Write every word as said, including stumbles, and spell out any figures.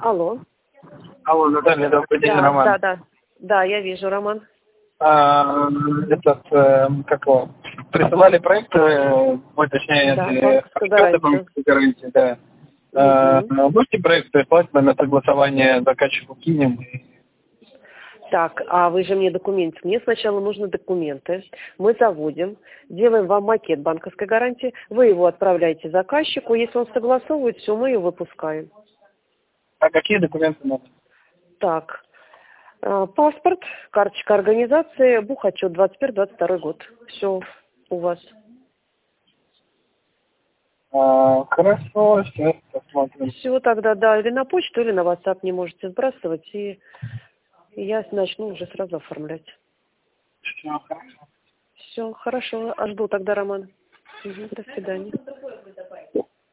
Алло. Алло, Наталья, добрый день, Да, Роман. да, да. Да, я вижу, Роман. А, этот, э, как его, присылали проект, э, ой, точнее, Да, э, банковская гарантия. банковской гарантии, да. Мгм. А, можете проект прислать, мы на согласование заказчику кинем? Так, а вы же мне документы. Мне сначала нужны документы. Мы заводим, делаем вам макет банковской гарантии. Вы его отправляете заказчику. Если он согласовывает, все, мы ее выпускаем. А какие документы надо? Так, э, паспорт, карточка организации, бухотчет двадцать первый двадцать второй год. Все у вас. А, хорошо, сейчас посмотрим. Все тогда, да, или на почту, или на WhatsApp не можете сбрасывать, и я начну уже сразу оформлять. Все, хорошо. Все, хорошо, а жду тогда, Роман. Мгм, до свидания.